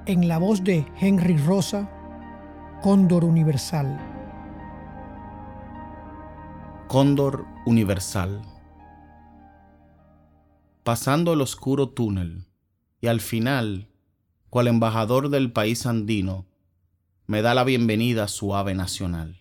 en la voz de Henry Rosa, Cóndor Universal. Cóndor Universal. Pasando el oscuro túnel, y al final, cual embajador del país andino, me da la bienvenida su ave nacional.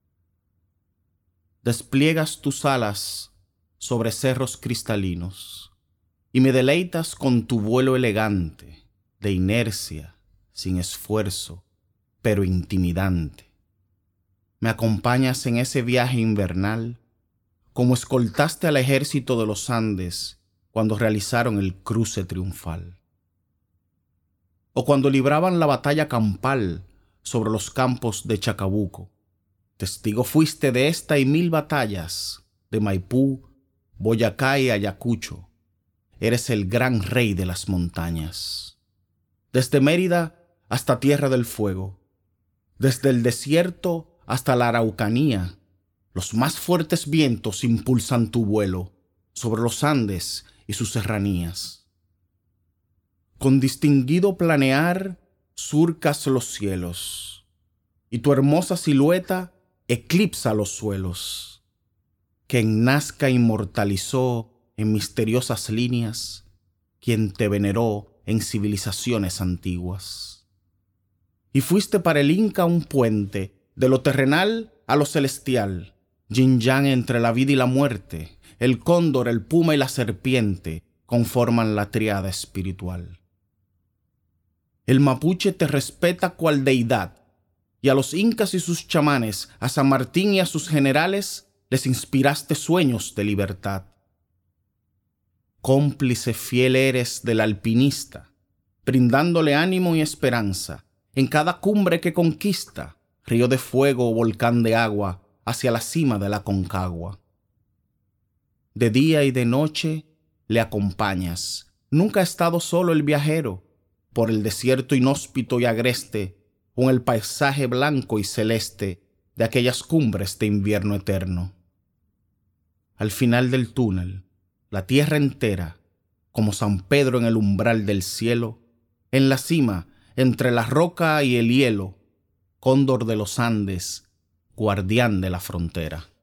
Despliegas tus alas sobre cerros cristalinos, y me deleitas con tu vuelo elegante, de inercia, sin esfuerzo, pero intimidante. Me acompañas en ese viaje invernal, como escoltaste al ejército de los Andes cuando realizaron el cruce triunfal. O cuando libraban la batalla campal sobre los campos de Chacabuco. Testigo fuiste de esta y mil batallas, de Maipú, Boyacá y Ayacucho. Eres el gran rey de las montañas. Desde Mérida hasta Tierra del Fuego, desde el desierto hasta la Araucanía, los más fuertes vientos impulsan tu vuelo sobre los Andes y sus serranías. Con distinguido planear surcas los cielos, y tu hermosa silueta eclipsa los suelos. Quien Nazca inmortalizó en misteriosas líneas, quien te veneró en civilizaciones antiguas. Y fuiste para el Inca un puente, de lo terrenal a lo celestial, yin-yang entre la vida y la muerte, el cóndor, el puma y la serpiente conforman la tríada espiritual. El mapuche te respeta cual deidad, y a los incas y sus chamanes, a San Martín y a sus generales, les inspiraste sueños de libertad. Cómplice fiel eres del alpinista, brindándole ánimo y esperanza en cada cumbre que conquista, río de fuego o volcán de agua, hacia la cima de la Concagua. De día y de noche le acompañas, nunca ha estado solo el viajero, por el desierto inhóspito y agreste, con el paisaje blanco y celeste de aquellas cumbres de invierno eterno. Al final del túnel, la tierra entera, como San Pedro en el umbral del cielo, en la cima, entre la roca y el hielo, cóndor de los Andes, guardián de la frontera.